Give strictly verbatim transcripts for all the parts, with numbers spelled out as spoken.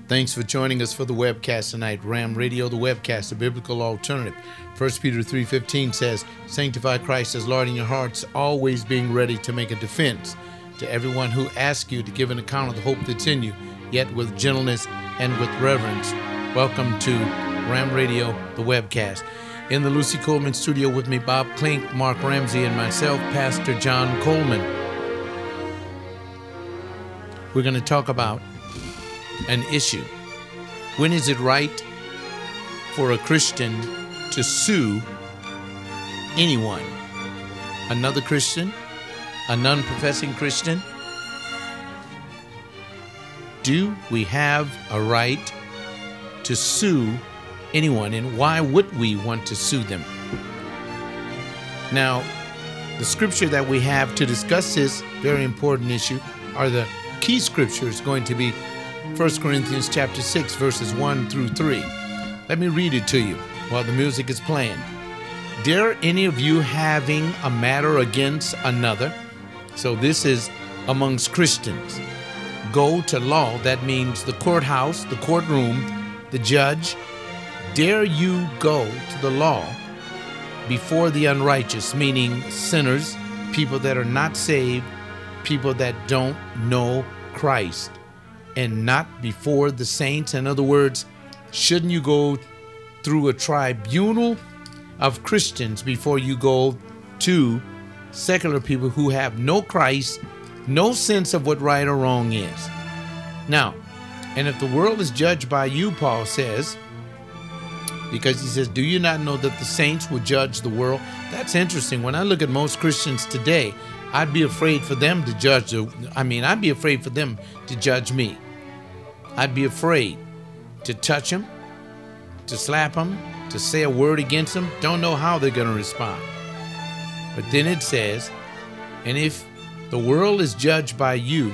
Thanks for joining us for the webcast tonight. Ram Radio, the webcast, a biblical alternative. First Peter three fifteen says, sanctify Christ as Lord in your hearts, always being ready to make a defense to everyone who asks you to give an account of the hope that's in you, yet with gentleness and with reverence. Welcome to Ram Radio, the webcast. In the Lucy Coleman studio with me, Bob Klink, Mark Ramsey, and myself, Pastor John Coleman. We're going to talk about an issue. When is it right for a Christian to sue anyone? Another Christian? A non-professing Christian? Do we have a right to sue anyone, and why would we want to sue them? Now, the scripture that we have to discuss this very important issue are the key scriptures going to be First Corinthians chapter six, verses one through three. Let me read it to you while the music is playing. Dare any of you having a matter against another, so this is amongst Christians, go to law, that means the courthouse, the courtroom, the judge. Dare you go to the law before the unrighteous, meaning sinners, people that are not saved, people that don't know Christ, and not before the saints? In other words, shouldn't you go through a tribunal of Christians before you go to secular people who have no Christ, no sense of what right or wrong is? Now, and if the world is judged by you, Paul says, because he says, do you not know that the saints will judge the world? That's interesting. When I look at most Christians today, I'd be afraid for them to judge. I mean, I'd be afraid for them to judge me. I'd be afraid to touch them, to slap them, to say a word against them. Don't know how they're going to respond. But then it says, and if the world is judged by you,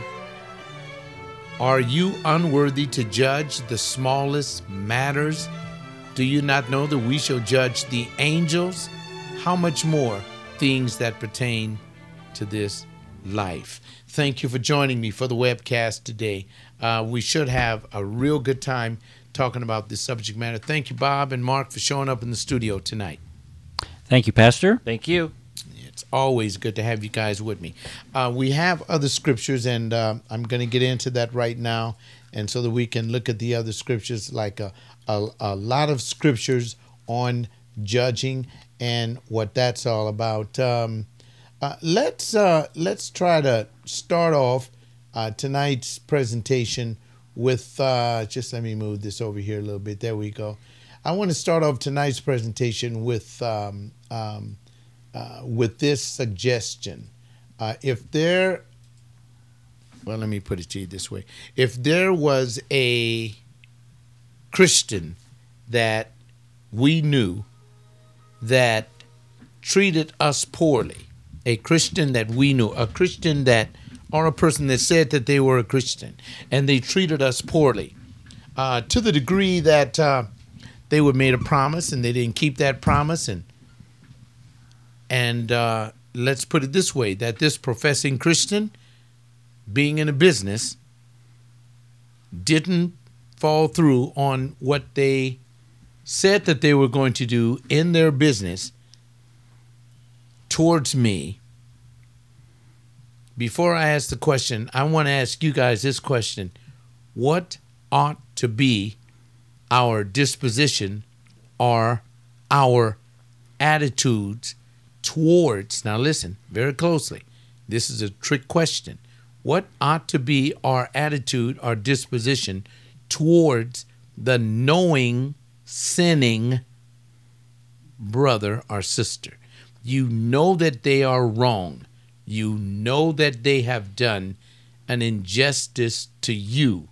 are you unworthy to judge the smallest matters? Do you not know that we shall judge the angels? How much more things that pertain to this life? Thank you for joining me for the webcast today. Uh, we should have a real good time talking about this subject matter. Thank you, Bob and Mark, for showing up in the studio tonight. Thank you, Pastor. Thank you. It's always good to have you guys with me. Uh, we have other scriptures, and uh, I'm going to get into that right now, and so that we can look at the other scriptures, like a, a, a lot of scriptures on judging and what that's all about. Um, uh, let's uh, let's try to start off uh, tonight's presentation with, uh, just let me move this over here a little bit. There we go. I want to start off tonight's presentation with um, um, uh, with this suggestion. Uh, if there, well, let me put it to you this way. If there was a Christian that we knew that treated us poorly, a Christian that we knew, a Christian that, or a person that said that they were a Christian, and they treated us poorly, uh, to the degree that uh, they were made a promise and they didn't keep that promise, and and uh, let's put it this way, that this professing Christian, being in a business, didn't fall through on what they said that they were going to do in their business towards me. Before I ask the question, I want to ask you guys this question. What ought to be our disposition or our attitudes towards, now listen very closely, this is a trick question. What ought to be our attitude or disposition towards the knowing, sinning brother or sister? You know that they are wrong. You know that they have done an injustice to you.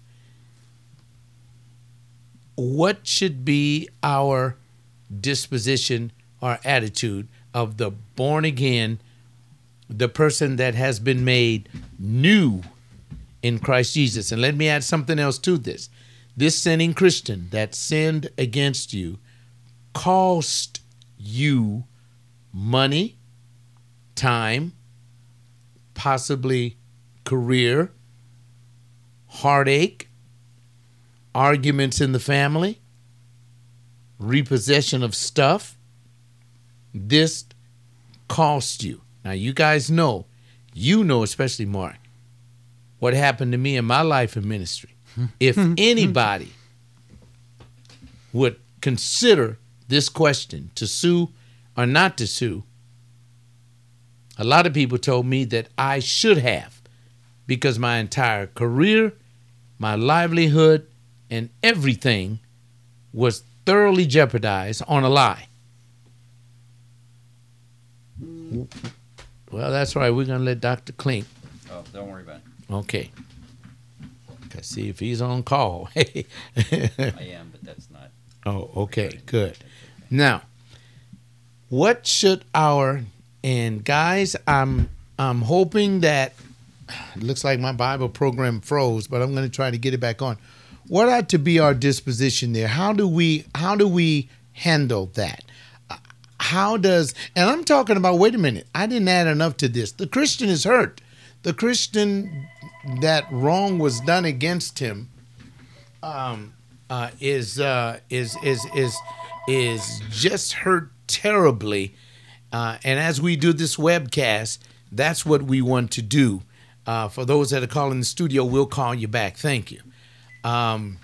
What should be our disposition or attitude of the born again, the person that has been made new in Christ Jesus? And let me add something else to this. This sinning Christian that sinned against you cost you money, time, possibly career, heartache, arguments in the family, repossession of stuff. This cost you. Now, you guys know, you know, especially Mark, what happened to me in my life and ministry. If anybody would consider this question, to sue or not to sue, a lot of people told me that I should have, because my entire career, my livelihood, and everything was thoroughly jeopardized on a lie. Well, that's right. We're going to let Doctor Klink. Oh, don't worry about it. Okay. Let's see if he's on call. I am, but that's not. Oh, okay, good. Now, what should our, and guys, I'm I'm hoping that, it looks like my Bible program froze, but I'm going to try to get it back on. What ought to be our disposition there? How do we how do we handle that? How does, and I'm talking about, wait a minute, I didn't add enough to this. The Christian is hurt. The Christian that wrong was done against him um, uh, is uh, is is is is just hurt terribly. Uh, and as we do this webcast, that's what we want to do. Uh, for those that are calling the studio, we'll call you back. Thank you. Um,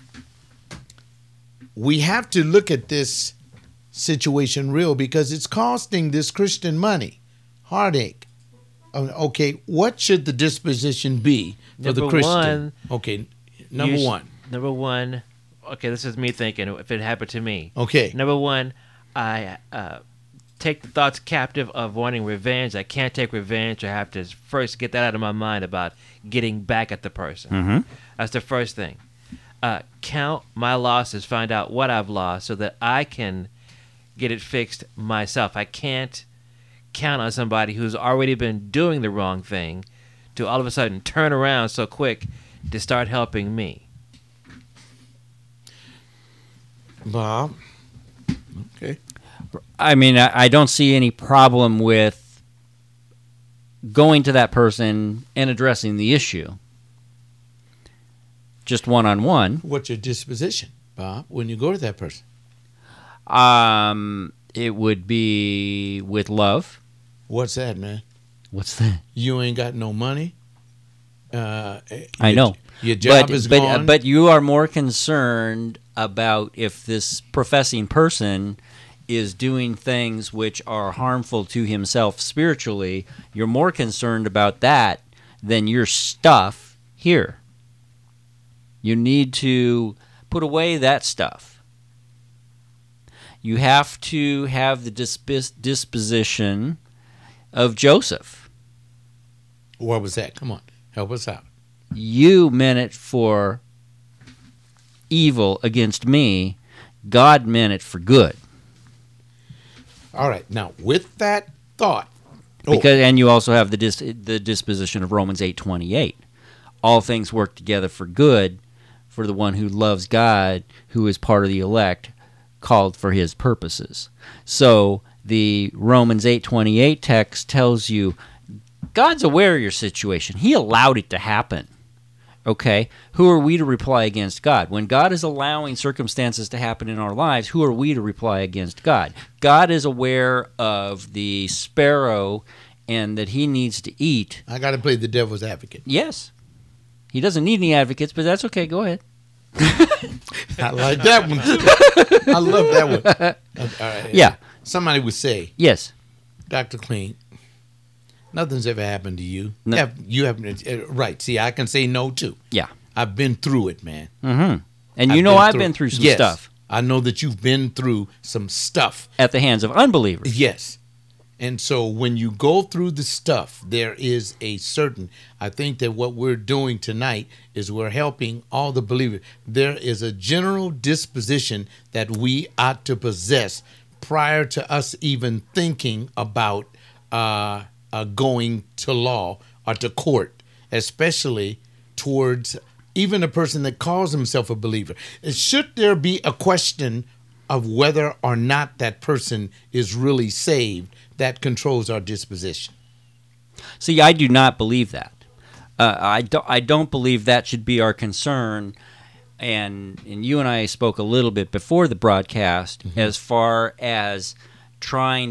we have to look at this situation real, because it's costing this Christian money, heartache. Okay, what should the disposition be for number the Christian? One, okay, number sh- one. Number one. Okay, this is me thinking if it happened to me. Okay. Number one, I uh, take the thoughts captive of wanting revenge. I can't take revenge. I have to first get that out of my mind about getting back at the person. Mm-hmm. That's the first thing. Uh, count my losses, find out what I've lost so that I can get it fixed myself. I can't count on somebody who's already been doing the wrong thing to all of a sudden turn around so quick to start helping me. Bob? Okay. I mean, I, I don't see any problem with going to that person and addressing the issue. Just one-on-one. What's your disposition, Bob, when you go to that person? Um, it would be with love. What's that, man? What's that? You ain't got no money. Uh, I your, know. Your job but, is but, gone. But you are more concerned about if this professing person is doing things which are harmful to himself spiritually. You're more concerned about that than your stuff here. You need to put away that stuff. You have to have the disp- disposition of Joseph. What was that? Come on, help us out. You meant it for evil against me. God meant it for good. All right. Now, with that thought, oh, Because and you also have the dis- the disposition of Romans eight twenty-eight. All things work together for good for the one who loves God, who is part of the elect, called for his purposes. So the Romans eight twenty-eight text tells you God's aware of your situation. He allowed it to happen. Okay? Who are we to reply against God? When God is allowing circumstances to happen in our lives, who are we to reply against God? God is aware of the sparrow and that he needs to eat. I got to play the devil's advocate. Yes. He doesn't need any advocates, but that's okay. Go ahead. I like that one too. I love that one. All right. Yeah. Somebody would say, Yes. Doctor Klink, nothing's ever happened to you. No. You, have, you haven't. Uh, right. See, I can say no too. Yeah. I've been through it, man. Mm-hmm. And you I've know been I've through- been through some yes, stuff I know that you've been through some stuff. at the hands of unbelievers. Yes. And so when you go through the stuff, there is a certain, I think that what we're doing tonight is we're helping all the believers. There is a general disposition that we ought to possess prior to us even thinking about uh, uh, going to law or to court, especially towards even a person that calls himself a believer. Should there be a question of whether or not that person is really saved, that controls our disposition? See, I do not believe that. Uh, I, do, I don't believe that should be our concern and and you and I spoke a little bit before the broadcast Mm-hmm. as far as trying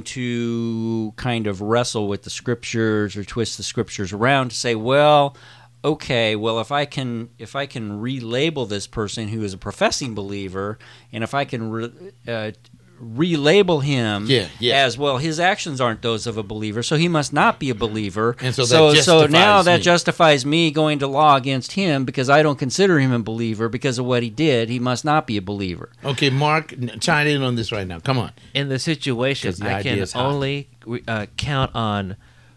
to kind of wrestle with the scriptures or twist the scriptures around to say, well, okay, well if I can if I can relabel this person who is a professing believer, and if I can re, uh, relabel him Yeah, yeah. as well, his actions aren't those of a believer, so he must not be a believer. And so that so, so now justifies that me. justifies me going to law against him because I don't consider him a believer because of what he did. He must not be a believer. Okay, Mark, n- chime in on this right now. Come on. In the situation, 'Cause the I idea can is hot. only uh, count on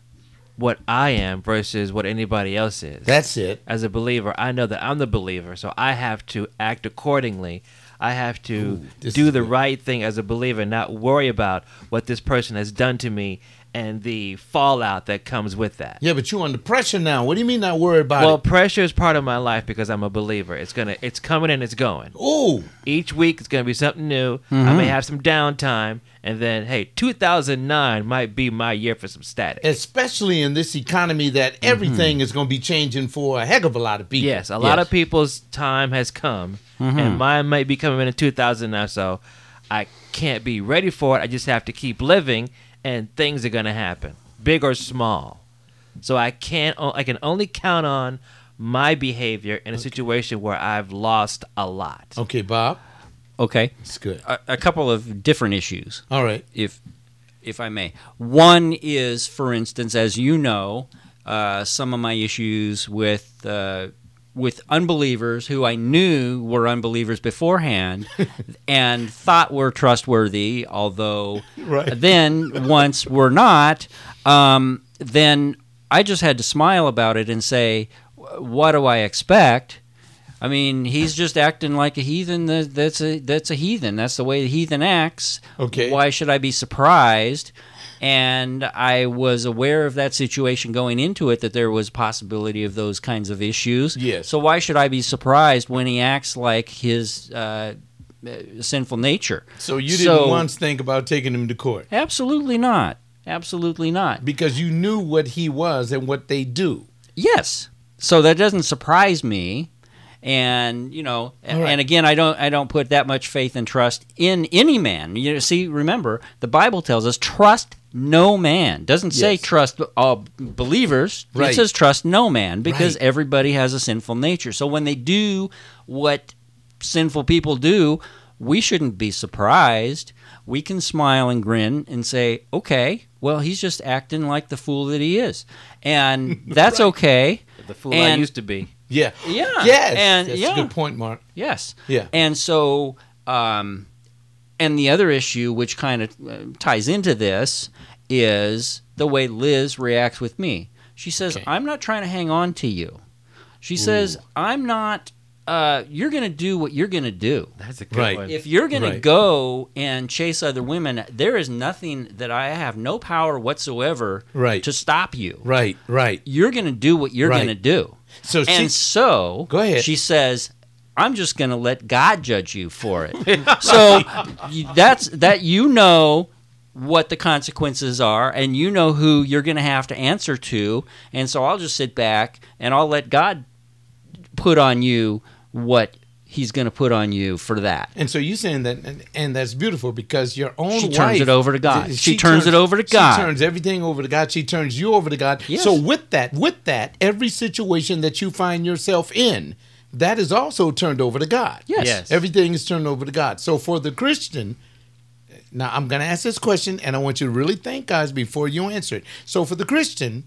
what I am versus what anybody else is. That's it. As a believer, I know that I'm the believer, so I have to act accordingly. I have to Ooh, this do is the good. right thing as a believer, not worry about what this person has done to me and the fallout that comes with that. Yeah, but you're under pressure now. What do you mean not worry about Well, it? pressure is part of my life because I'm a believer. It's gonna, it's coming and it's going. Ooh, Each week it's gonna be something new. I may have some downtime, and then hey, two thousand nine might be my year for some static. especially in this economy that everything is going to be changing for a heck of a lot of people. Yes, a lot of people's time has come, and mine might be coming in two thousand nine. So I can't be ready for it. I just have to keep living, and things are gonna happen, big or small. So I can't. I can only count on my behavior in a situation where I've lost a lot. Okay, Bob, Okay, it's good. a, a couple of different issues, All right. if if I may. One is, for instance, as you know, uh, some of my issues with uh, with unbelievers who I knew were unbelievers beforehand and thought were trustworthy, although Right. then once were not. Um, then I just had to smile about it and say, "What do I expect?" I mean, he's just acting like a heathen. That- That's a that's a heathen. That's the way the heathen acts. Okay. Why should I be surprised? And I was aware of that situation going into it, that there was possibility of those kinds of issues. Yes. So why should I be surprised when he acts like his uh, uh, sinful nature? So you didn't So- once think about taking him to court Absolutely not. Absolutely not. because you knew what he was and what they do. Yes. So that doesn't surprise me. And you know, and, All right. and again, I don't, I don't put that much faith and trust in any man. You know, see, remember, the Bible tells us trust no man. Doesn't say Yes. trust all believers. Right. It says trust no man because Right. everybody has a sinful nature. So when they do what sinful people do, we shouldn't be surprised. We can smile and grin and say, "Okay, well, he's just acting like the fool that he is," and that's Right. okay. The fool I And- used to be. Yeah. Yeah. Yes. And That's yeah. a good point, Mark. Yes. Yeah. And so, um, and the other issue, which kind of uh, ties into this, is the way Liz reacts with me. She says, Okay. "I'm not trying to hang on to you." She says, "I'm not. Uh, you're going to do what you're going to do. That's a good Right. one. If you're going Right. to go and chase other women, there is nothing that I have no power whatsoever Right. to stop you. Right. Right. You're going to do what you're Right. going to do." So she, And so Go ahead. she says, "I'm just going to let God judge you for it." So you- that's that you know what the consequences are, and you know who you're going to have to answer to, and so I'll just sit back and I'll let God put on you what he's going to put on you for that. And so you're saying that, and, and that's beautiful because your own She wife, turns it over to God. She turns it over to God. She turns everything over to God. She turns you over to God. Yes. So with that, with that, every situation that you find yourself in, that is also turned over to God. Yes. Yes. Everything is turned over to God. So for the Christian, now I'm going to ask this question, and I want you to really think, guys, before you answer it. So for the Christian,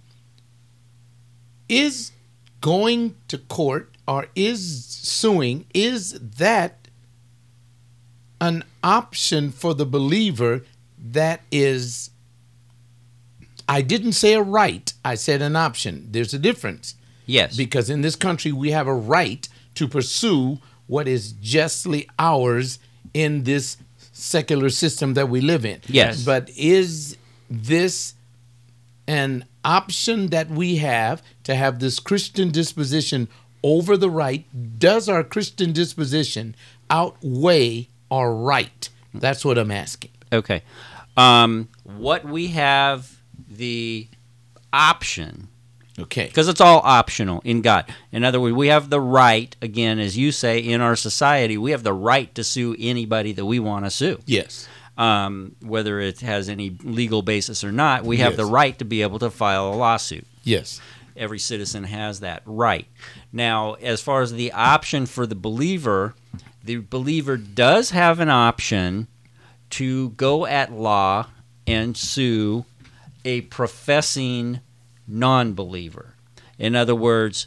is going to court or is suing, is that an option for the believer that is, I didn't say a right, I said an option. There's a difference. Yes. Because in this country, we have a right to pursue what is justly ours in this secular system that we live in. Yes. But is this an option that we have to have this Christian disposition over the right? Does our Christian disposition outweigh our right? That's what I'm asking. Okay. Um, what we have the option Okay. Because it's all optional in God. In other words, we have the right, again, as you say, in our society, we have the right to sue anybody that we want to sue. Yes. Um, whether it has any legal basis or not, we have Yes. the right to be able to file a lawsuit. Yes. Every citizen has that right. Now, as far as the option for the believer, the believer does have an option to go at law and sue a professing non-believer. In other words,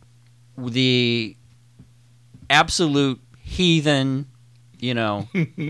the absolute heathen, you know,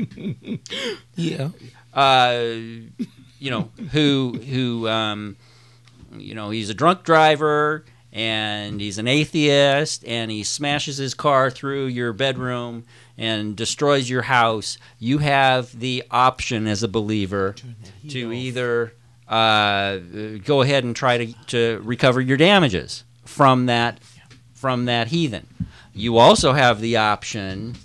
Yeah. uh, you know, who who um, you know, he's a drunk driver and he's an atheist and he smashes his car through your bedroom and destroys your house. You have the option as a believer to either uh, go ahead and try to, to recover your damages from that from that heathen. You also have the option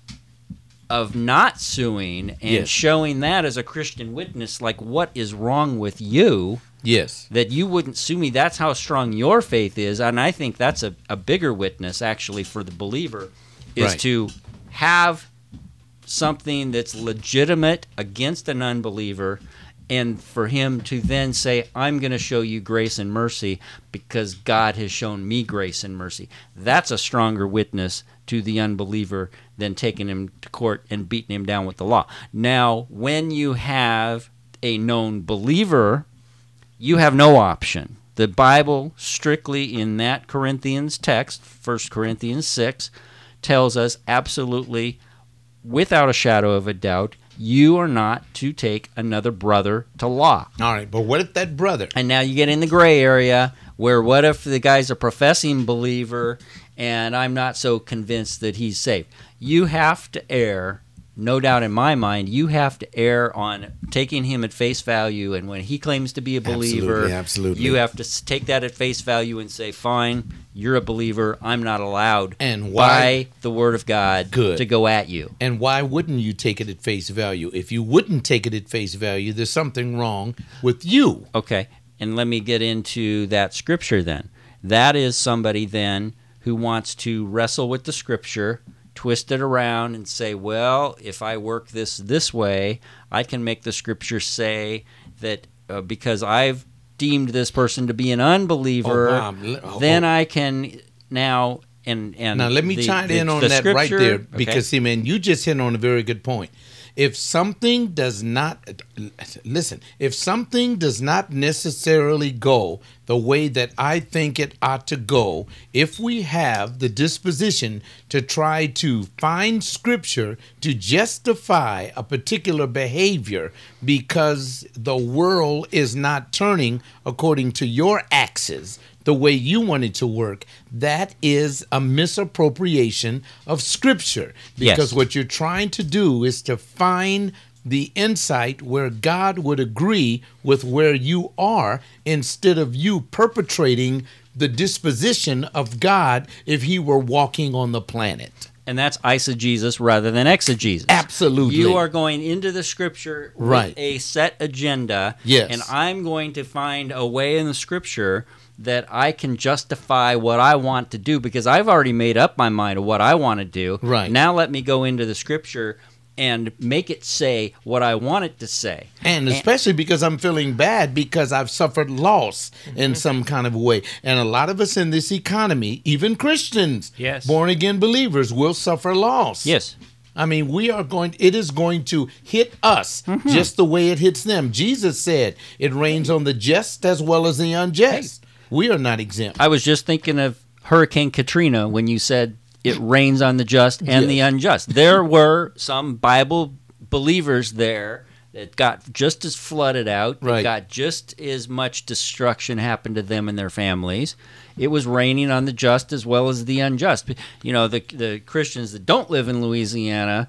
of not suing and Yes. showing that as a Christian witness, like, what is wrong with you Yes. that you wouldn't sue me? That's how strong your faith is. And I think that's a, a bigger witness, actually, for the believer, is Right. to have something that's legitimate against an unbeliever, and for him to then say, I'm going to show you grace and mercy because God has shown me grace and mercy. That's a stronger witness to the unbeliever than taking him to court and beating him down with the law. Now, when you have a known believer, you have no option. The Bible, strictly in that Corinthians text, First Corinthians six, tells us absolutely, without a shadow of a doubt, you are not to take another brother to law. All right, but what if that brother? And now you get in the gray area where what if the guy's a professing believer and I'm not so convinced that he's saved? You have to err, no doubt in my mind, you have to err on taking him at face value, and when he claims to be a believer, Absolutely, absolutely. you have to s- take that at face value and say, fine, you're a believer, I'm not allowed And why- by the word of God Good. to go at you. And why wouldn't you take it at face value? If you wouldn't take it at face value, there's something wrong with you. Okay, and let me get into that scripture then. That is somebody then who wants to wrestle with the scripture, twist it around and say, well, if I work this this way, I can make the scripture say that uh, because I've deemed this person to be an unbeliever, Oh, Bob, le- oh, then oh. I can now and and Now, let me the- chime the- in on the that right scripture- there okay. because, see, man, you just hit on a very good point. If something does not, listen, if something does not necessarily go the way that I think it ought to go, if we have the disposition to try to find scripture to justify a particular behavior because the world is not turning according to your axis, the way you want it to work, that is a misappropriation of scripture. Because Yes. what you're trying to do is to find the insight where God would agree with where you are, instead of you perpetrating the disposition of God if he were walking on the planet. And that's eisegesis rather than exegesis. Absolutely. You are going into the scripture with Right. a set agenda. Yes. And I'm going to find a way in the scripture that I can justify what I want to do because I've already made up my mind of what I want to do. Right. Now let me go into the scripture and make it say what I want it to say. And especially because I'm feeling bad because I've suffered loss in some kind of way. And a lot of us in this economy, even Christians, Yes. born again believers, will suffer loss. Yes. I mean, we are going, it is going to hit us just the way it hits them. Jesus said it rains on the just as well as the unjust. We are not exempt. I was just thinking of Hurricane Katrina when you said it rains on the just and the Yes. unjust. There were some Bible believers there that got just as flooded out, that Right. got just as much destruction happened to them and their families. It was raining on the just as well as the unjust. You know, the the Christians that don't live in Louisiana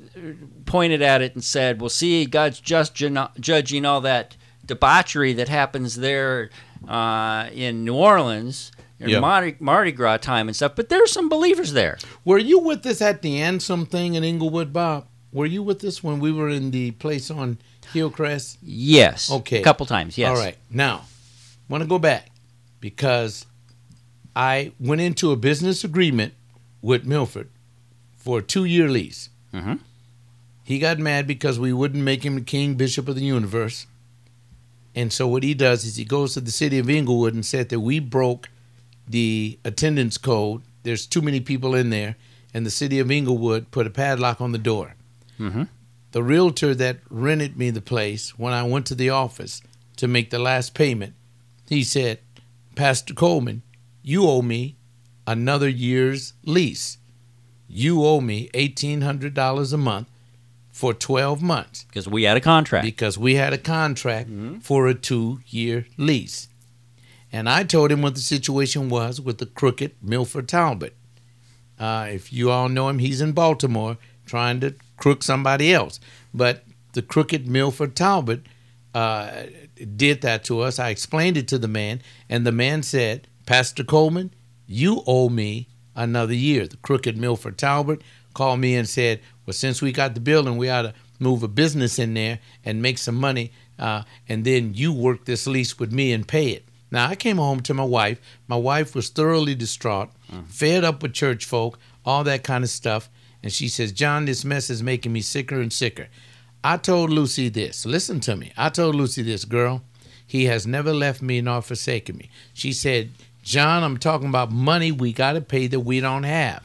pointed at it and said, well, see, God's just ju- judging all that debauchery that happens there uh, in New Orleans, in Yeah. Mardi, Mardi Gras time and stuff. But there are some believers there. Were you with us at the Ansem thing in Inglewood, Bob? Were you with us when we were in the place on Hillcrest? Yes. Okay. A couple times, yes. All right. Now, want to go back. because I went into a business agreement with Milford for a two-year lease. Mm-hmm. He got mad because we wouldn't make him the king, bishop of the universe. And so what he does is he goes to the city of Inglewood and said that we broke the attendance code. There's too many people in there. And the city of Inglewood put a padlock on the door. Mm-hmm. The realtor that rented me the place, when I went to the office to make the last payment, he said, Pastor Coleman, you owe me another year's lease. You owe me eighteen hundred dollars a month for twelve months. Because we had a contract. Because we had a contract Mm-hmm. for a two-year lease. And I told him what the situation was with the crooked Milford Talbot. Uh, if you all know him, he's in Baltimore trying to crook somebody else. But the crooked Milford Talbot uh, did that to us. I explained it to the man, and the man said, Pastor Coleman, you owe me another year. The crooked Milford Talbot called me and said, well, since we got the building, we ought to move a business in there and make some money, uh, and then you work this lease with me and pay it. Now, I came home to my wife. My wife was thoroughly distraught, mm. fed up with church folk, all that kind of stuff. And she says, John, this mess is making me sicker and sicker. I told Lucy this. Listen to me. I told Lucy this, girl. He has never left me nor forsaken me. She said, John, I'm talking about money we got to pay that we don't have.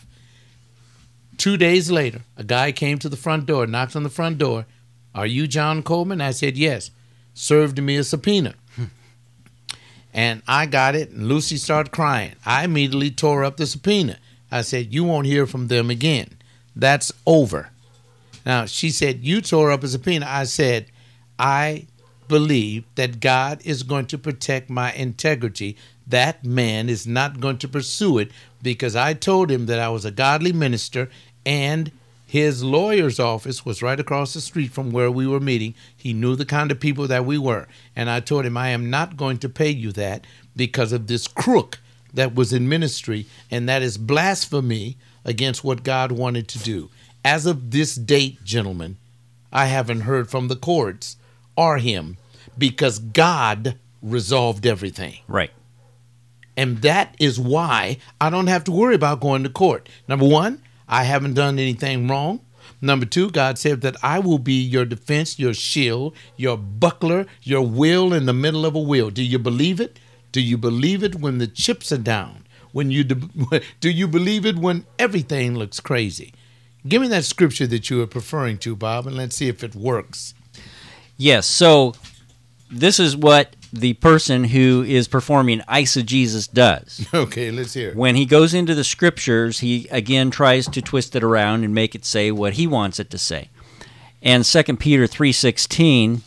Two days later, a guy came to the front door, knocked on the front door. Are you John Coleman? I said, yes. Served me a subpoena. And I got it, and Lucy started crying. I immediately tore up the subpoena. I said, you won't hear from them again. That's over. Now, she said, you tore up a subpoena. I said, I believe that God is going to protect my integrity. That man is not going to pursue it because I told him that I was a godly minister and his lawyer's office was right across the street from where we were meeting. He knew the kind of people that we were. And I told him, I am not going to pay you that because of this crook that was in ministry, and that is blasphemy against what God wanted to do. As of this date, gentlemen, I haven't heard from the courts or him because God resolved everything. Right. And that is why I don't have to worry about going to court. Number one, I haven't done anything wrong. Number two, God said that I will be your defense, your shield, your buckler, your will in the middle of a wheel. Do you believe it? Do you believe it when the chips are down? When you do, do you believe it when everything looks crazy? Give me that scripture that you were referring to, Bob, and let's see if it works. Yes, so this is what the person who is performing eisegesis does. Okay, let's hear it. When he goes into the scriptures, he again tries to twist it around and make it say what he wants it to say. And Second Peter three sixteen,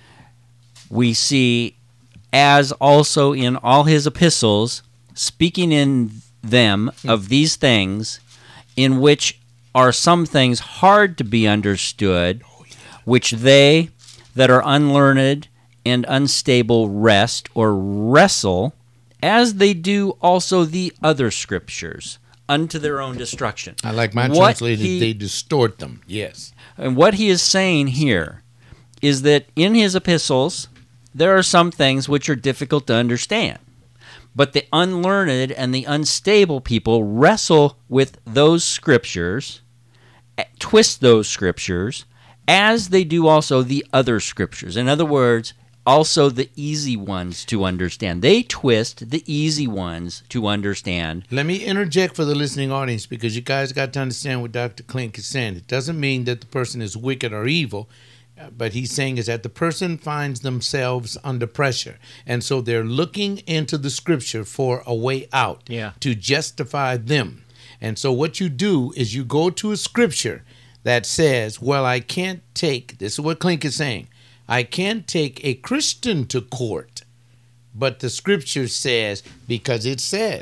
we see, as also in all his epistles, speaking in them of these things, in which are some things hard to be understood, which they that are unlearned and unstable rest or wrestle, as they do also the other scriptures, unto their own destruction. I like my What translated, he- they distort them, yes. And what he is saying here is that in his epistles, there are some things which are difficult to understand. But the unlearned and the unstable people wrestle with those scriptures, eh, twist those scriptures, as they do also the other scriptures. In other words, also the easy ones to understand. They twist the easy ones to understand. Let me interject for the listening audience because you guys got to understand what Doctor Klink is saying. It doesn't mean that the person is wicked or evil, uh, but he's saying is that the person finds themselves under pressure. And so they're looking into the scripture for a way out Yeah. to justify them. And so what you do is you go to a scripture that says, well, I can't take, this is what Klink is saying, I can't take a Christian to court. But the scripture says, because it says,